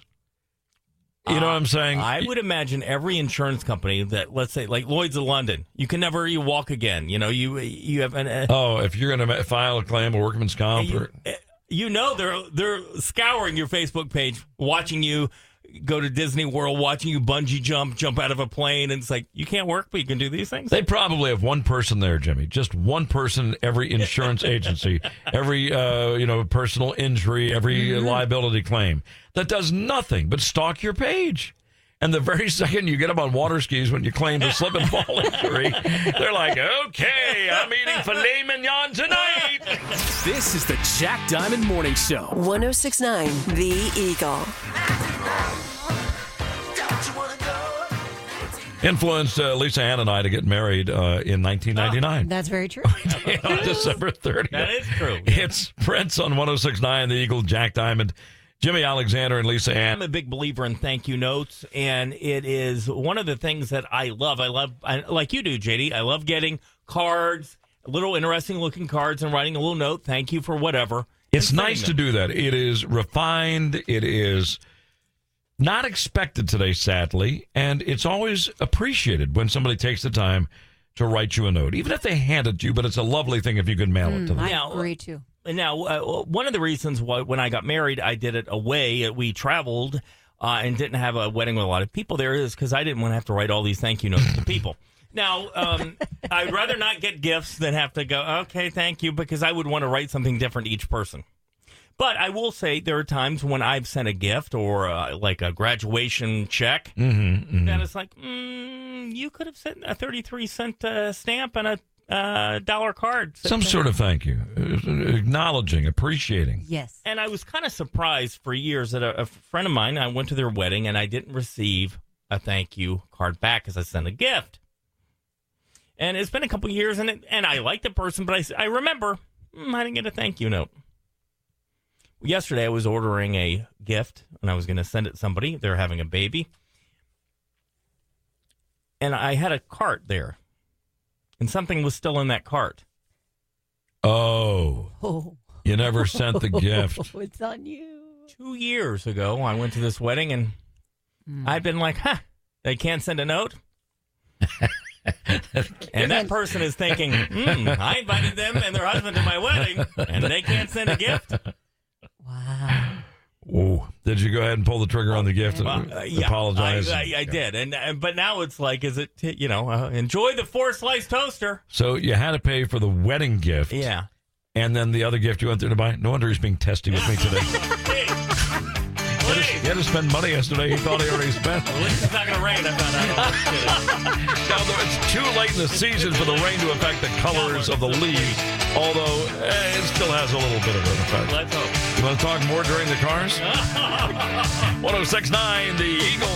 You know what I'm saying? I would imagine every insurance company that, let's say, like Lloyd's of London, you can never you walk again. You know, you you have an. Uh, oh, if you're going to file a claim, a workman's comp, you, or you know they're they're scouring your Facebook page, watching you go to Disney World, watching you bungee jump, jump out of a plane, and it's like you can't work, but you can do these things. they probably have one person there, Jimmy. Just one person, every insurance agency, every uh, you know personal injury, every Mm-hmm. liability claim that does nothing but stalk your page. And the very second you get them on water skis when you claim a slip and fall injury, they're like, okay, I'm eating filet mignon tonight. This is the Jack Diamond Morning Show. ten sixty-nine The Eagle. Influenced uh, Lisa Ann and I to get married uh, in nineteen ninety-nine. That's very true. On December thirtieth. That is true. It's Prince on ten sixty-nine The Eagle, Jack Diamond, Jimmy Alexander, and Lisa Ann. I'm a big believer in thank you notes, and it is one of the things that I love. I love, I, like you do, J D, I love getting cards, little interesting looking cards, and writing a little note, thank you for whatever. It's nice to do that. It is refined. It is not expected today, sadly, and it's always appreciated when somebody takes the time to write you a note, even if they hand it to you, but it's a lovely thing if you could mail it to them. I Now, agree too. Now, uh, one of the reasons why when I got married, I did it away. We traveled uh, and didn't have a wedding with a lot of people there is because I didn't want to have to write all these thank you notes to people. Now, um, I'd rather not get gifts than have to go, okay, thank you, because I would want to write something different to each person. But I will say there are times when I've sent a gift or uh, like a graduation check, Mm-hmm, mm-hmm. and it's like, mm, you could have sent a thirty-three cent uh, stamp and a uh, dollar card. Some sort of thank you, acknowledging, appreciating. Yes. And I was kind of surprised for years that a, a friend of mine, I went to their wedding and I didn't receive a thank you card back because I sent a gift. And it's been a couple years, and it, and I like the person, but I, I remember mm, I didn't get a thank you note. Yesterday, I was ordering a gift, and I was going to send it to somebody. They're having a baby. And I had a cart there, and something was still in that cart. Oh. Oh. You never sent the gift. It's on you. Two years ago, I went to this wedding, and mm. I've been like, huh, they can't send a note? And that person is thinking, hmm, I invited them and their husband to my wedding, and they can't send a gift. Wow. Whoa. Did you go ahead and pull the trigger on the gift and uh, yeah, apologize? I, I, I did. And uh, But now it's like, is it, you know, uh, enjoy the four-slice toaster. So you had to pay for the wedding gift. Yeah. And then the other gift you went there to buy? No wonder he's being testy with me today. Hey. He had, to, he had to spend money yesterday. He thought he already spent. At least it's not going to rain. I found out. Now, though, it's too late in the season for the rain to affect the colors of the leaves, although eh, it still has a little bit of an effect. Let's hope. You want to talk more during the cars? one oh six point nine, The Eagle.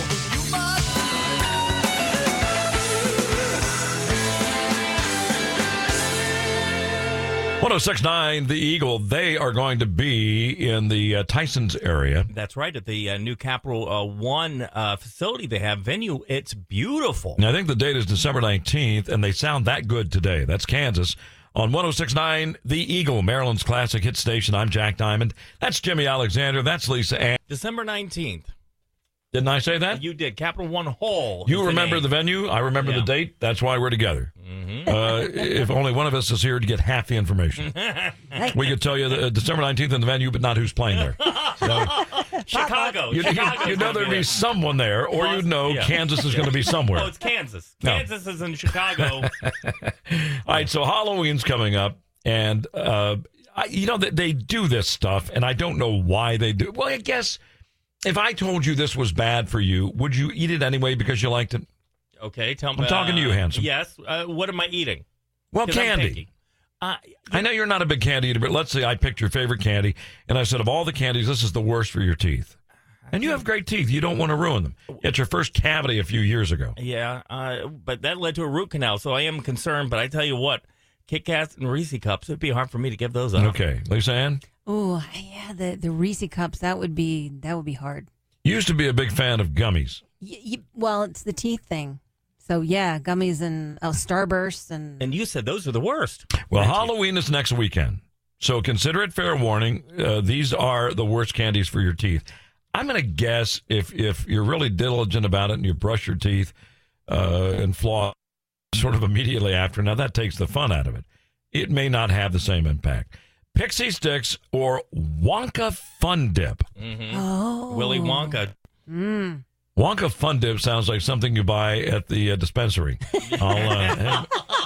one oh six point nine, The Eagle. They are going to be in the uh, Tysons area. That's right, at the uh, new Capital uh, One uh, facility they have venue. It's beautiful. Now, I think the date is December nineteenth, and they sound that good today. That's Kansas. On one oh six point nine, The Eagle, Maryland's classic hit station. I'm Jack Diamond. That's Jimmy Alexander. That's Lisa Ann. December nineteenth. Didn't I say that? You did. Capital One Hall. You remember the, the venue. I remember yeah. the date. That's why we're together. Mm-hmm. Uh, if only one of us is here to get half the information. We could tell you the, uh, December nineteenth in the venue, but not who's playing there. So, Chicago. You, you, you know there'd be someone there, or you'd know yeah. Kansas is going to be somewhere. Oh, it's Kansas. No. Kansas is in Chicago. All right, so Halloween's coming up, and uh, I, you know that they do this stuff, and I don't know why they do. Well, I guess if I told you this was bad for you, would you eat it anyway because you liked it? Okay, tell me. I'm talking to you, handsome. Yes. Uh, what am I eating? Well, candy. Uh, I know you're not a big candy eater, but let's say I picked your favorite candy, and I said, of all the candies, this is the worst for your teeth. And you have great teeth. You don't want to ruin them. It's your first cavity a few years ago. Yeah, uh, but that led to a root canal, so I am concerned. But I tell you what, Kit Kats and Reese Cups, it'd be hard for me to give those up. Okay. Lisa Ann? Oh, yeah, the, the Reese Cups, that would be that would be hard. You used to be a big fan of gummies. Y- y- well, it's the teeth thing. So, yeah, gummies and oh, Starbursts. And and you said those are the worst. Well, Halloween is next weekend. So consider it fair warning. Uh, these are the worst candies for your teeth. I'm going to guess if, if you're really diligent about it and you brush your teeth uh, and floss sort of immediately after, now that takes the fun out of it. It may not have the same impact. Pixie Sticks or Wonka Fun Dip. Mm-hmm. Oh. Willy Wonka. Mm. Wonka Fun Dip sounds like something you buy at the uh, dispensary. I'll, uh, have...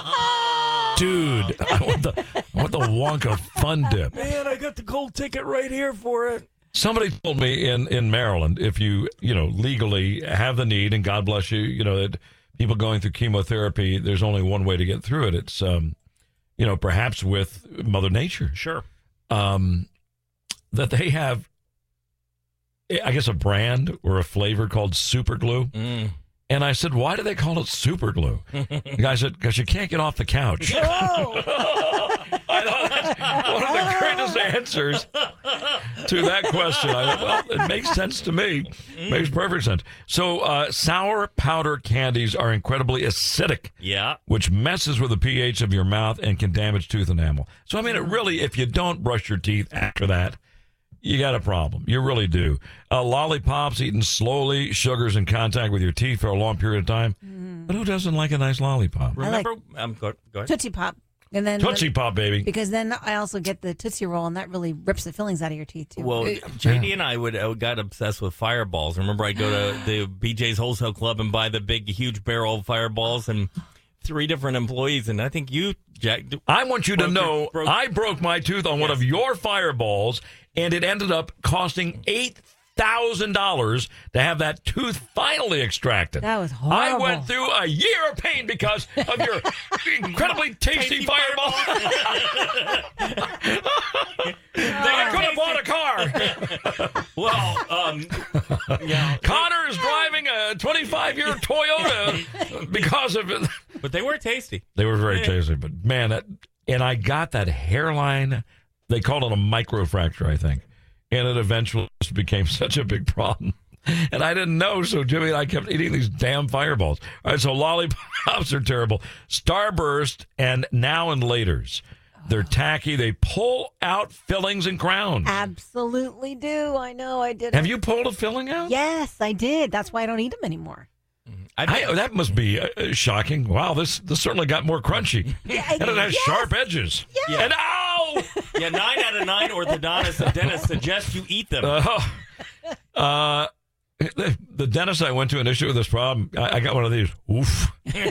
Dude, I want, the, I want the Wonka Fun Dip. Man, I got the gold ticket right here for it. Somebody told me in, in Maryland, if you, you know, legally have the need, and God bless you, you know, that people going through chemotherapy, there's only one way to get through it. It's, um, you know, perhaps with Mother Nature. Sure. Um, that they have, I guess, a brand or a flavor called Super Glue. Mm. And I said, why do they call it Super Glue? The guy said, because you can't get off the couch. I thought that's one of the greatest answers to that question. I thought, well, it makes sense to me. Makes perfect sense. So uh, sour powder candies are incredibly acidic. Yeah. Which messes with the pH of your mouth and can damage tooth enamel. So, I mean, it really, if you don't brush your teeth after that, you got a problem. You really do. Uh, lollipops eaten slowly, sugars in contact with your teeth for a long period of time. Mm. But who doesn't like a nice lollipop? Remember, like um, go, go ahead. Tootsie Pop. And then Tootsie Pop, baby. Because then I also get the Tootsie Roll, and that really rips the fillings out of your teeth, too. Well, J D and I would uh, got obsessed with Fireballs. Remember, I'd go to the B J's Wholesale Club and buy the big, huge barrel of Fireballs, and three different employees. And I think you, Jack... I want you to know, broke, I broke my tooth on yes. one of your Fireballs, and it ended up costing eight thousand dollars to have that tooth finally extracted. That was horrible. I went through a year of pain because of your incredibly tasty, tasty Fireball. I could have bought a car. Well, um, yeah. Connor is driving a twenty-five year Toyota because of it. But they were tasty. They were very yeah. tasty. But, man, that, and I got that hairline. They called it a microfracture, I think. and it eventually just became such a big problem. And I didn't know, so Jimmy and I kept eating these damn Fireballs. All right, so lollipops are terrible. Starburst and Now and Laters. They're tacky. They pull out fillings and crowns. Absolutely do. I know. I did. Have you pulled a filling out? Yes, I did. That's why I don't eat them anymore. I, that must be uh, shocking. Wow, this this certainly got more crunchy. Yeah, and it has yes. sharp edges. Yes. And ow! Yeah, nine out of nine orthodontists and dentists suggest you eat them. Uh, uh, the, the dentist I went to initially with this problem, I, I got one of these. Oof.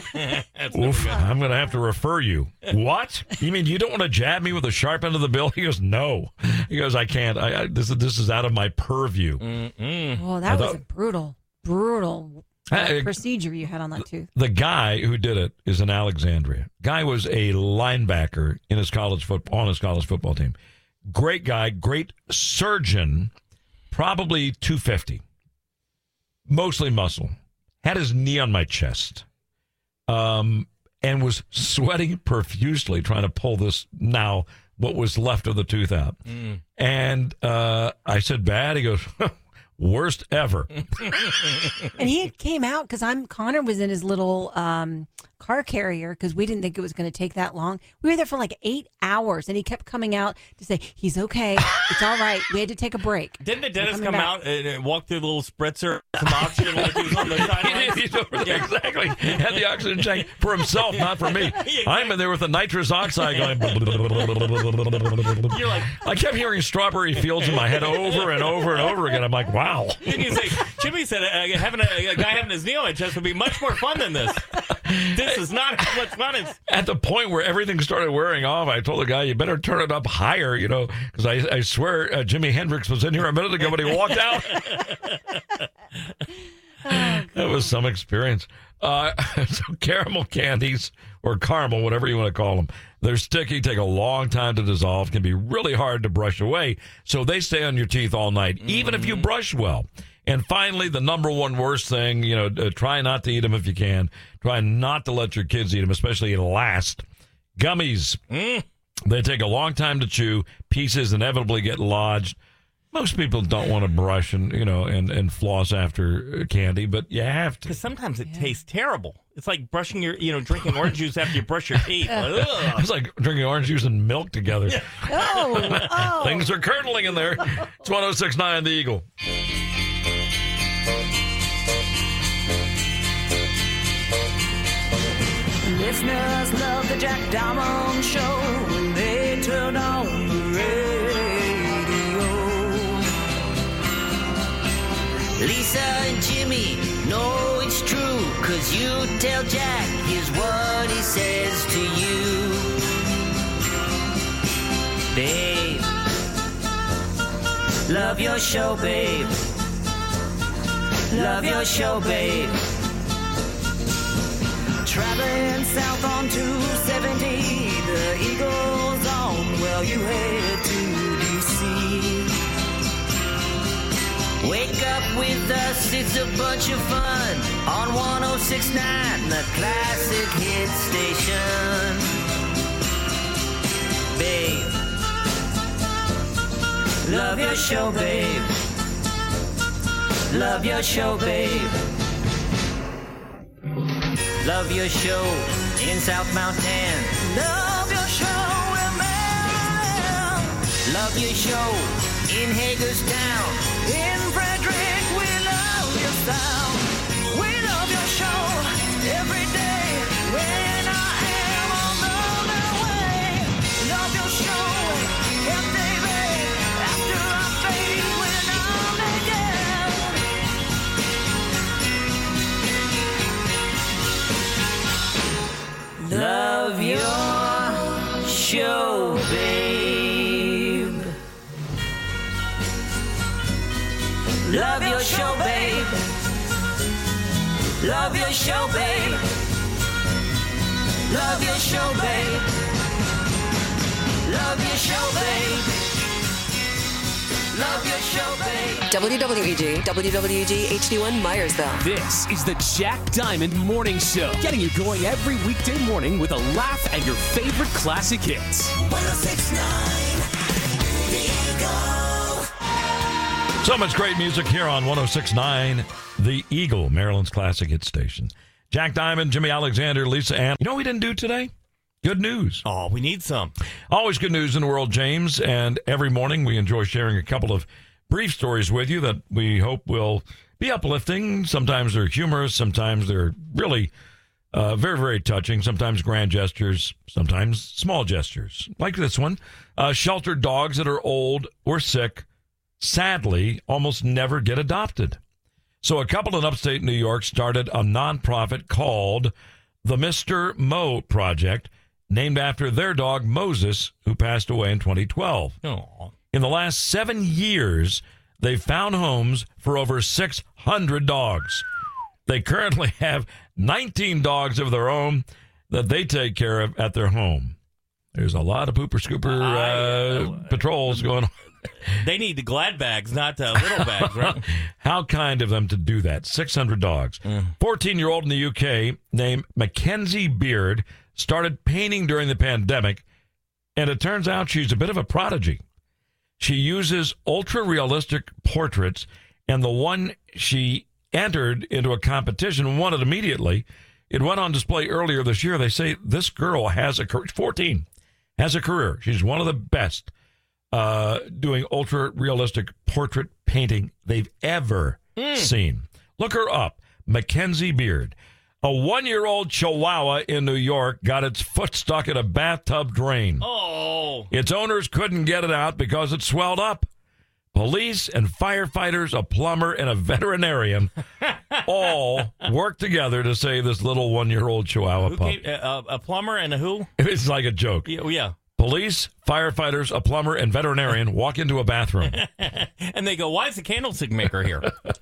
Oof. I'm going to have to refer you. What? You mean you don't want to jab me with the sharp end of the bill? He goes, no. He goes, I can't. I, I, this, this is out of my purview. Mm-mm. Oh, that I was thought- a brutal, brutal uh, I- procedure you had on that tooth. The guy who did it is in Alexandria. Guy was a linebacker in his college football on his college football team. Great guy, great surgeon, probably two fifty. Mostly muscle. Had his knee on my chest. Um, and was sweating profusely trying to pull this now what was left of the tooth out. Mm. And uh, I said, bad? He goes, worst ever. And he came out because I'm Connor was in his little um, car carrier because we didn't think it was going to take that long. We were there for like eight hours, and he kept coming out to say he's okay, it's all right. We had to take a break. Didn't the dentist coming come back. out and uh, walk through the little spritzer, some oxygen like he was on the sidelines? He's over there, exactly. Had the oxygen tank for himself, not for me. I'm in there with the nitrous oxide going. You're like, I kept hearing Strawberry Fields in my head over and over and over again. I'm like, wow. didn't you say, Jimmy said uh, having a, a guy having his knee on my chest would be much more fun than this. This is not as much fun as... At the point where everything started wearing off, I told the guy, you better turn it up higher, you know, because I, I swear uh, Jimi Hendrix was in here a minute ago, but he walked out. That was some experience. Uh, so caramel candies, or caramel, whatever you want to call them, they're sticky, take a long time to dissolve, can be really hard to brush away, so they stay on your teeth all night, mm-hmm. even if you brush well. And finally, the number one worst thing, you know, uh, try not to eat them if you can. Try not to let your kids eat them, especially last. Gummies. Mm. They take a long time to chew. Pieces inevitably get lodged. Most people don't want to brush and, you know, and, and floss after candy, but you have to. Because sometimes it yeah. tastes terrible. It's like brushing your, you know, drinking orange juice after you brush your teeth. Ugh. It's like drinking orange juice and milk together. Yeah. Oh, oh. Things are curdling in there. It's one oh six point nine The Eagle. Listeners love the Jack Diamond Show when they turn on the radio. Lisa and Jimmy know it's true, 'cause you tell Jack here's what he says to you. Babe, love your show, babe. Love your show, babe. Traveling south on two seventy, the Eagle's on, well, you head to D C. Wake up with us, it's a bunch of fun, on one oh six point nine, the classic hit station. Babe, love your show, babe. Love your show, babe. Love your show in South Mountain. Love your show in Maryland. Love your show in Hagerstown. In Frederick, we love your sound. We love your show every day when I am on the way. Love your show, yeah, baby. After I fade when I'm again. Love your show, babe. Love your show, babe. Love your show, babe. Love your show, babe. Love your show, babe. Love your show, babe. W W E G, W W E G H D one Myersville. This is the Jack Diamond Morning Show, getting you going every weekday morning with a laugh and your favorite classic hits. one oh six point nine The Eagle. So much great music here on one oh six point nine, The Eagle, Maryland's classic hit station. Jack Diamond, Jimmy Alexander, Lisa Ann. You know what we didn't do today? Good news. Oh, we need some. Always good news in the world, James. And every morning we enjoy sharing a couple of brief stories with you that we hope will be uplifting. Sometimes they're humorous. Sometimes they're really uh, very, very touching. Sometimes grand gestures. Sometimes small gestures. Like this one. Uh, sheltered dogs that are old or sick, sadly, almost never get adopted. So a couple in upstate New York started a nonprofit called the Mister Mo Project, named after their dog Moses, who passed away in twenty twelve. Aww. In the last seven years, they've found homes for over six hundred dogs. They currently have nineteen dogs of their own that they take care of at their home. There's a lot of pooper scooper uh, uh, patrols going on. They need the glad bags, not the little bags, right? How kind of them to do that. six hundred dogs. fourteen-year-old in the U K named Mackenzie Beard started painting during the pandemic, and it turns out she's a bit of a prodigy. She uses ultra-realistic portraits, and the one she entered into a competition and won it immediately. It went on display earlier this year. They say this girl has a career, fourteen, has a career. She's one of the best uh, doing ultra-realistic portrait painting they've ever mm. seen. Look her up, Mackenzie Beard. A one-year-old Chihuahua in New York got its foot stuck in a bathtub drain. Oh. Its owners couldn't get it out because it swelled up. Police and firefighters, a plumber, and a veterinarian all worked together to save this little one-year-old Chihuahua who pup. Came, uh, a plumber and a who? It's like a joke. Yeah. yeah. Police, firefighters, a plumber, and veterinarian walk into a bathroom. And they go, why is the candlestick maker here?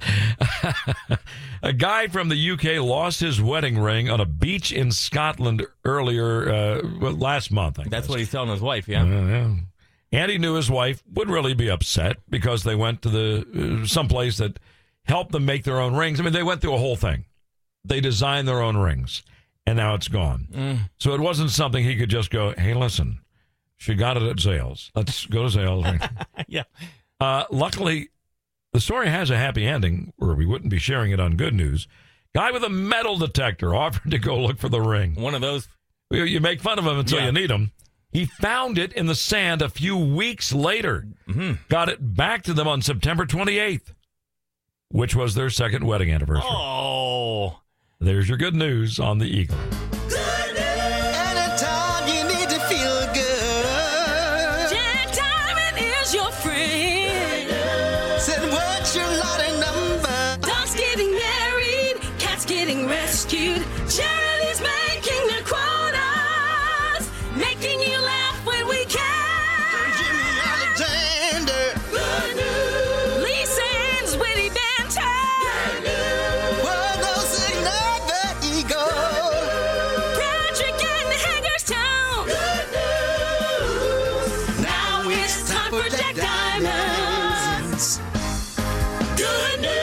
A guy from the U K lost his wedding ring on a beach in Scotland earlier, uh, well, last month. I That's guess. what he's telling his wife, yeah? Uh, yeah. And he knew his wife would really be upset because they went to the uh, someplace that helped them make their own rings. I mean, they went through a whole thing. They designed their own rings, and now it's gone. Mm. So it wasn't something he could just go, hey, listen, she got it at Zales. Let's go to Zales. Yeah. Uh, luckily, the story has a happy ending, or we wouldn't be sharing it on Good News. Guy with a metal detector offered to go look for the ring. One of those. You, you make fun of him until yeah. you need him. He found it in the sand a few weeks later. Mm-hmm. Got it back to them on September twenty-eighth, which was their second wedding anniversary. Oh. There's your good news on the Eagle. Good news. Anytime you need to feel good. Jack Diamond is your friend. Said what's your lottery number? Dogs getting married, cats getting rescued. Charity's making their quotas, making you laugh when we can. Jimmy Alexander. Good news. Lisa Ann's witty banter. Good news. one oh six point nine The Eagle. Patrick and Hagerstown. Good news. Now it's time for Jack Diamonds. Good news.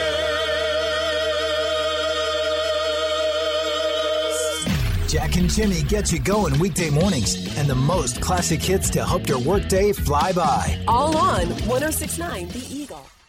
Jack and Jimmy get you going weekday mornings and the most classic hits to help your workday fly by. All on one oh six point nine The Eagle.